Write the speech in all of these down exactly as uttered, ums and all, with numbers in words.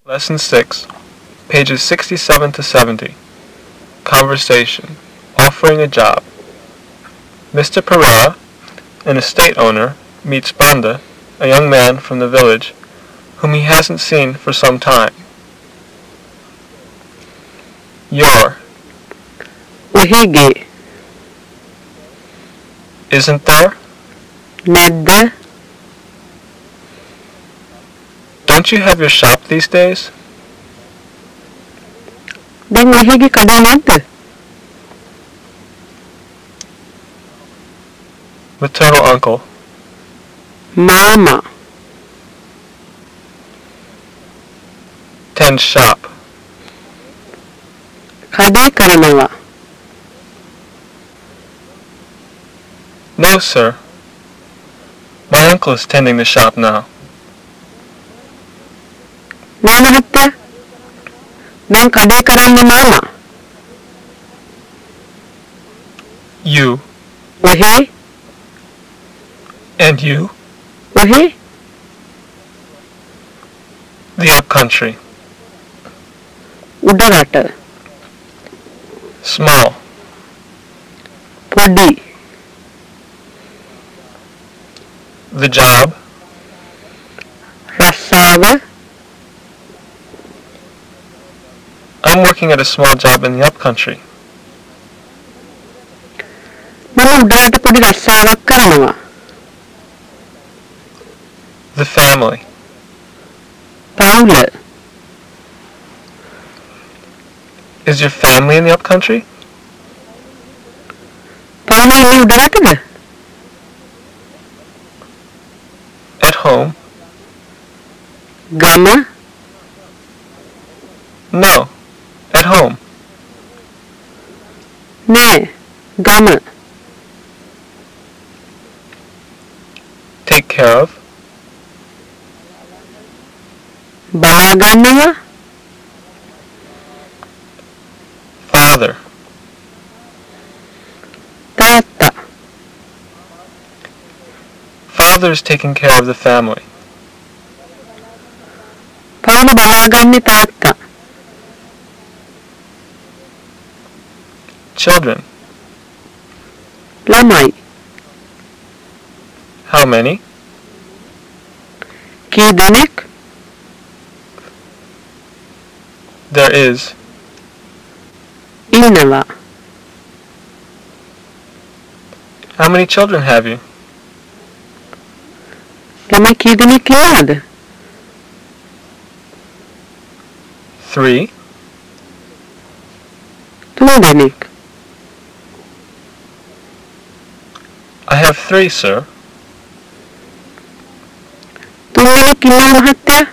Lesson six, pages sixty-seven to seventy. Conversation. Offering a job. Mister Pereira, an estate owner, meets Banda, a young man from the village, whom he hasn't seen for some time. Your. Uhige. Isn't there? Nedda. Don't you have your shop these days? Then uhige kada nedda. Maternal uncle. Mama. Tend shop. Kada karanawa. No, sir. My uncle is tending the shop now. Nana hatta. Then kada karanna mama. You. Uhe. And you. Uhe. The upcountry. Udarata. Small. Podi. The job. Rasawa. I'm working at a small job in the upcountry. Mama udarata podi rasawa karanawa. The family. Paula. Is your family in the upcountry? Paula ini udarata. At home? Gama. No. At home. Ne. Gama. Take care of. Balaganawa. Father. Tata. Father is taking care of the family. Paula balaganni tata. Children. Lamai. How many? Ki denek. There is. Innawa. How many children have you? Lamai ki denek iyawada. Three. Tun denek. I have three, sir. Tun denek innawa mahattaya.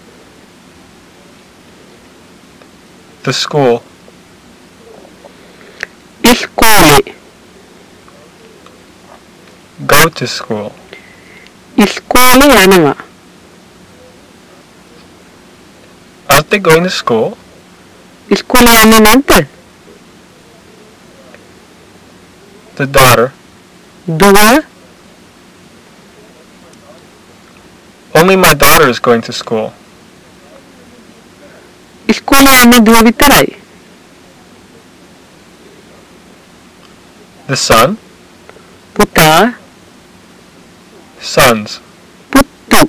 The school. Iskole. Go to school. Iskole yanawa. Aren't they going to school? Iskole yanne nadda. The daughter. Duwa. Only my daughter is going to school. Iskole yanne duwa vitarai. The son. Puta. Sons. Puttu.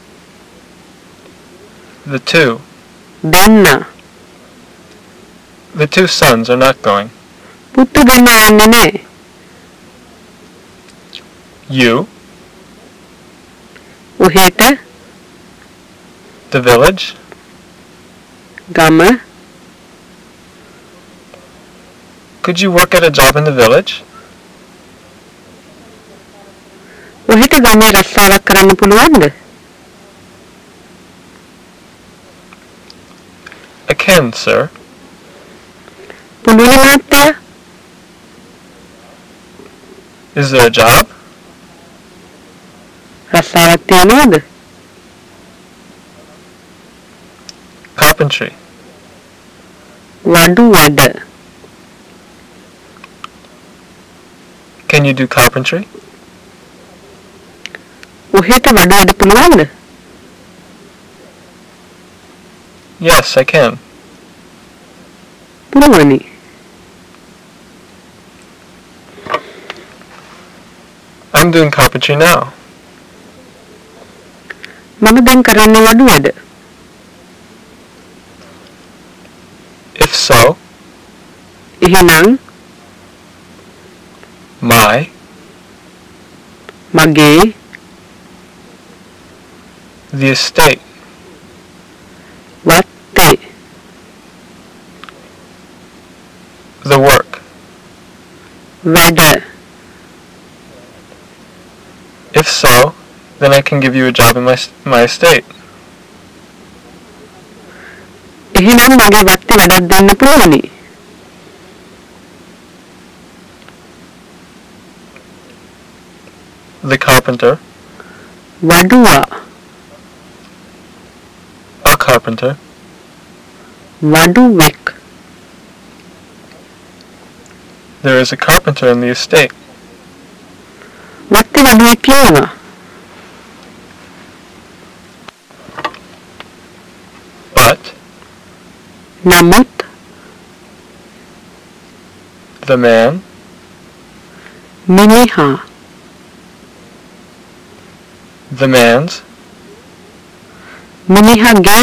The two. Denna. The two sons are not going. Puttu denna yanne ne. You. Uheta. The village. Gama. Could you work at a job in the village? Uheta game rasawa karanna puluwanda. I can, sir. Puluwani mahattaya. Is there a job? Rasawa tiyanawada. Carpentry. Wadu wada. Can you do carpentry? ඔහෙට වඩාද පුළුවන්ද? Yes, I can. පුළුවනි. I'm doing carpentry now. මම දැන් කරන්නේ වඩු වැඩ. If so, එහෙනම් my මගේ the estate වත්තේ the work වැඩ. If so, then I can give you a job in my my estate. එහෙනම් මගේ වත්තේ වැඩක් දෙන්න පුළුවනි. The carpenter, වඩුවා a carpenter, වඩුවෙක්. there is a carpenter in the estate. වත්තේ වඩුවෙක් කියනවා. But නමුත් the man මිනිහා the man's මිනිහාගේ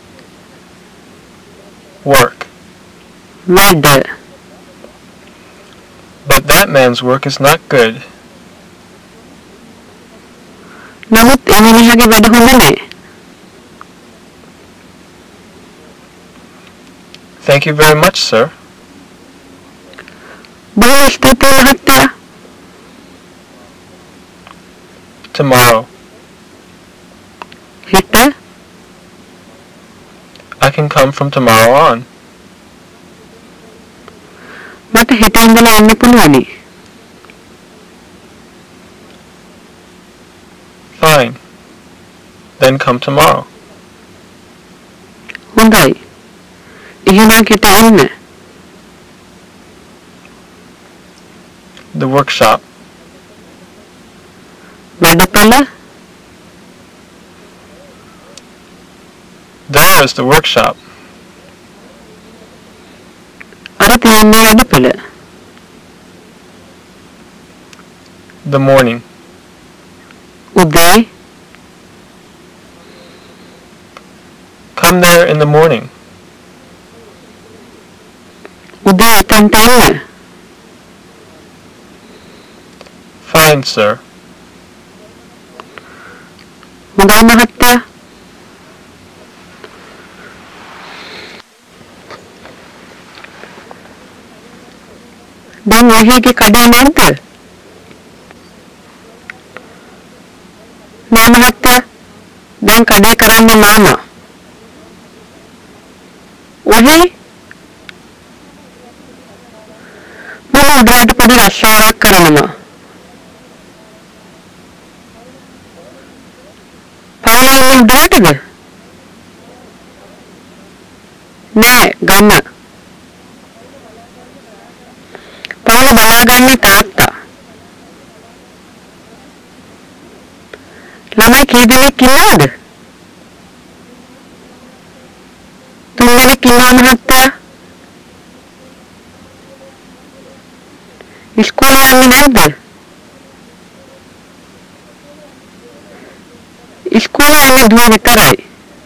work. වැඩ. But that man's work is not good. නමුත් ඒ මිනිහාගේ වැඩ හොඳ නෑ. Thank you very much, sir. බොහොම ස්තුතියි මහත්තයා. Tomorrow. හෙට I can come from tomorrow on. මට හෙට ඉඳලා එන්න පුළුවනි. Fine. Then come tomorrow. හොඳයි. එහෙනම් හෙට එන්න. The workshop. වැඩපළ There is the workshop. අර තියෙන්නේ වැඩපළ. The morning. උදේ Come there in the morning. උදේ එතනට එන්න. Fine, sir. හොඳයි මහත්තයා. දැන් ඔයගේ කඩේ නැද්ද? නෑ මහත්තයා. දැන් කඩේ කරන්නේ මාමා. ඔහේ මම උඩරට පොඩි රස්සාවක් කරනවා. පවුලේ උඩරටද? නෑ ගම. පවුල බලාගන්නේ තාත්තා. ළමයි කී දෙනෙක් ඉන්නවද? තුන් දෙනෙක් ඉන්නවා මහත්තයා. ඉස්කෝලේ යන්නේ නැද්ද? ඉස්කෝලේ යන්නේ දුව විතරයි.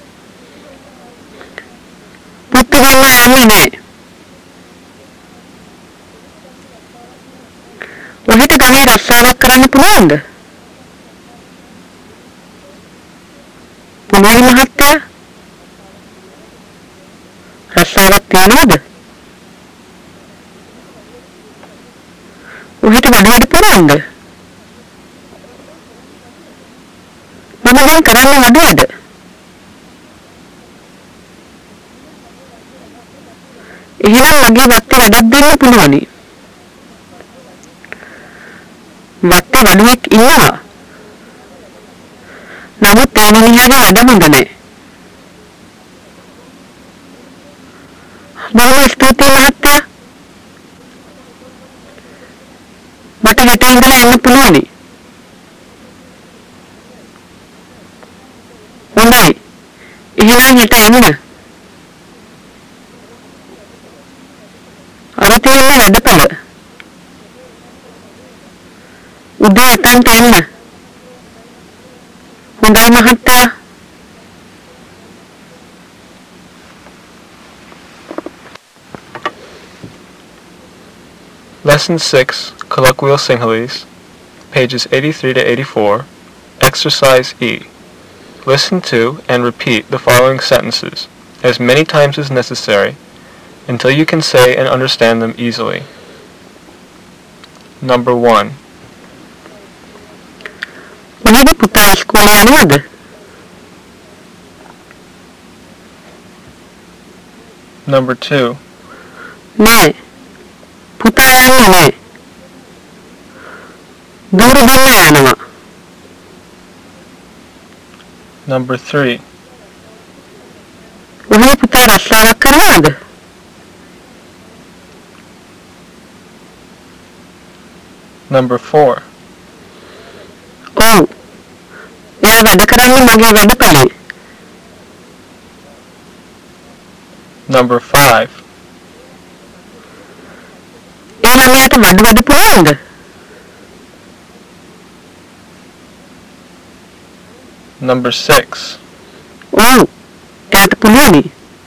පුතු ගන්න යන්නේ නෑ. ඔහෙට ගමේ රස්සාවක් කරන්න පුළුවන්ද? පුළුවන් මහත්තයා. රස්සාවක් තියනවද? ඔහෙට වැඩ පුළුවන්ද? මම දැන් කරන්නේ වැඩ වැඩ. එහෙනම් මගේ වත්තේ වැඩක් දෙන්න පුළුවනි. වත්තේ වඩුවෙක් ඉන්නවා. නමුත් ඒ මිනිහාගේ වැඩ හොඳ නෑ. බොහොම ස්තුතියි මහත්තයා. මට හෙට ඉඳලා එන්න පුළුවනි. හොඳයි. එහෙනම් හෙට එන්න. වැඩපළ. උදේ එතනට එන්න. හොඳයි මහත්තයා. Lesson six, Colloquial Sinhalese, pages eighty-three to eighty-four, Exercise E. Listen to and repeat the following sentences as many times as necessary until you can say and understand them easily. Number one. කොහෙද පුතා ඉස්කෝලේ යනවද? Number two. නෑ. පුතා යන්නේ නෑ. දూరు දෙන්න යනවා. Number three. ඔහේ පුතා රස්සාවක් කරනවද? Number four. ඔව්. එයා වැඩ කරන්නේ මගේ වැඩපළේ. Number five. ඒ ළමයාට වඩු වැඩ පුළුවන්ද? Number six. ඔව්. එයාට පුළුවනි.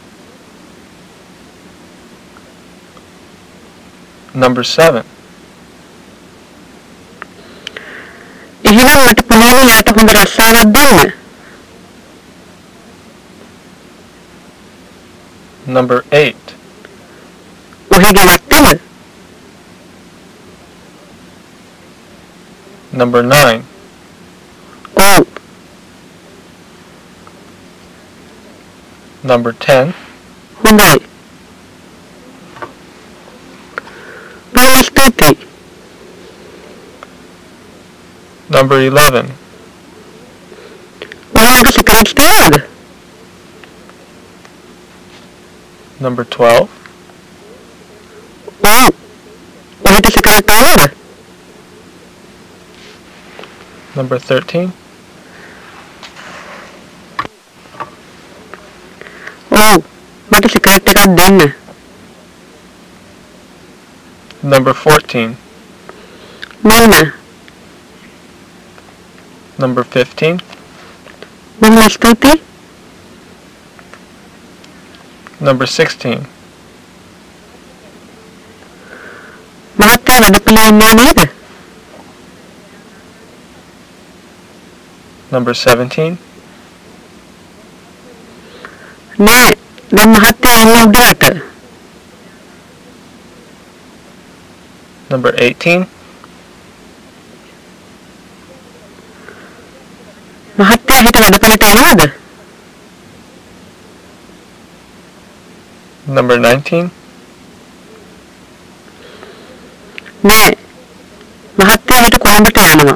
Number seven. එහෙනම් මට පුළුවන් එයාට හොඳ රස්සාවක් දෙන්න. Number eight. ඔහේ ගෙවත්තද? Number nine. ඔව්. Number ten. හොඳයි. බොහොම ස්තුතියි. Number eleven. ඔයාලට සිගරට් තියනවද? Number twelve. ඔව්. ඔයාලට සිගරට් තියනවද? Number thirteen. ඔව්. මට සිගරට් එකක් දෙන්න. Number fourteen. මෙන්න. Number fifteen. බොහොම ස්තුතියි. Number sixteen. මහත්තයා වැඩපළේ ඉන්නවා නේද? Number seventeen. නෑ. දැන් මහත්තයා ඉන්නේ උඩරට. Number eighteen. මහත්තයා හිට වැඩපළට එනවද? Number nineteen. නෑ. මහත්තයා හිට කොළඹට යනවා.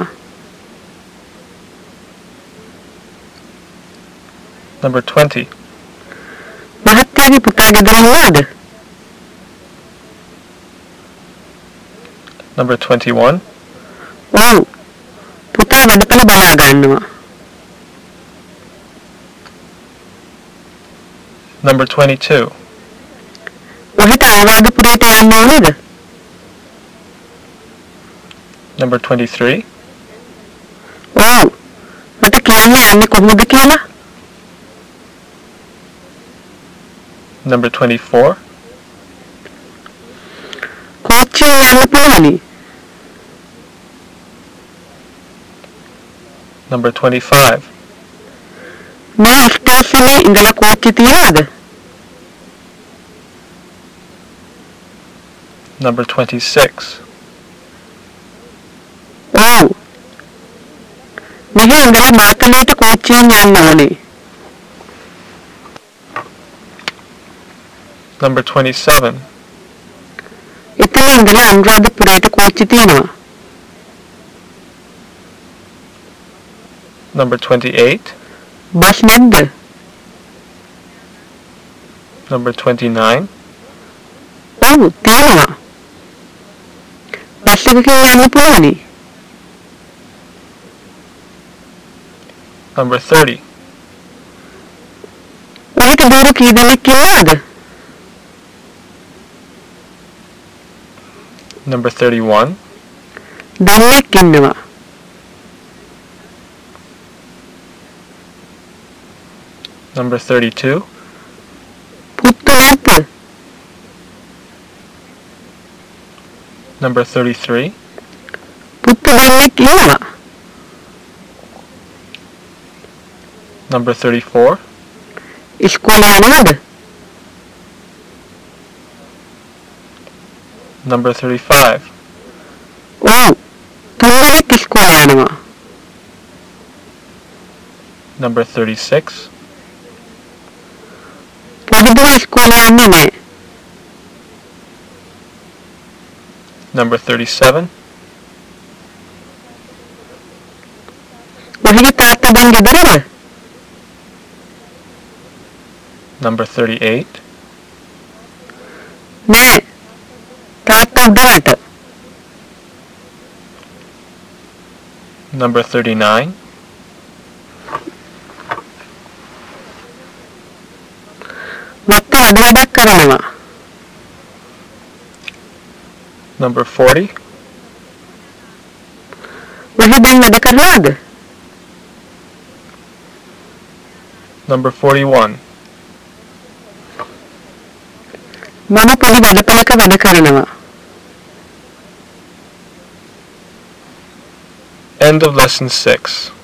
Number twenty. මහත්තයාගේ පුතා ගෙදර ඉන්නවද? Number twenty-one. ඔව්. පුතා වැඩපළ බලා ගන්නවා. Number twenty-two. ඔහෙට ආවාදපුරයට යන්න ඕනේද? Number twenty-three. ඔව්. මට කියන්න යන්නේ කොහොමද කියලා? Number twenty-four. කෝච්චියෙන් යන්න පුළුවනි. Number twenty-five. මේ ස්ටේෂනේ ඉඳලා කෝච්චි තියනවද? Number twenty-six. ඔව්. මෙහි ඉඳලා මාතලේට කෝච්චියෙන් යන්න ඕනේ. Number twenty-seven. එතන ඉඳලා අනුරාධපුරයට කෝච්චි තියෙනවා. Number twenty-eight. බස් නැද්ද? Number twenty-nine. ඔව් තියෙනවා. බස් එකකින් යන්න පුළුවනි. Number thirty. ඔහෙට දూరు කී දෙනෙක් ඉන්නවද? Number thirty-one. දල්ලෙක් ඉන්නවා. Number thirty-two. පුත්තු නැද්ද? Number thirty-three. පුත්තු දල්ලෙක් ඉන්නවා. Number thirty-four. ඉස්කෝලේ යනවද? Number thirty-five. ඔව්. තුන්දෙනෙක් ඉස්කෝලේ යනවා. Number thirty-six. පොඩි දුව ඉස්කෝලේ යන්නේ නැහැ. Number thirty-seven. ඔහුගේ තාත්තා දැන් ගෙදරද? Number thirty-eight. නෑ. තාත්තා උඩරට. Number thirty-nine. මත්ත අඩ වැඩක් කරනවා. Number forty. ඔහු දැන් වැඩ කරනවද? Number forty-one. මම පොඩි වැඩපළක වැඩ කරනවා. End of lesson six.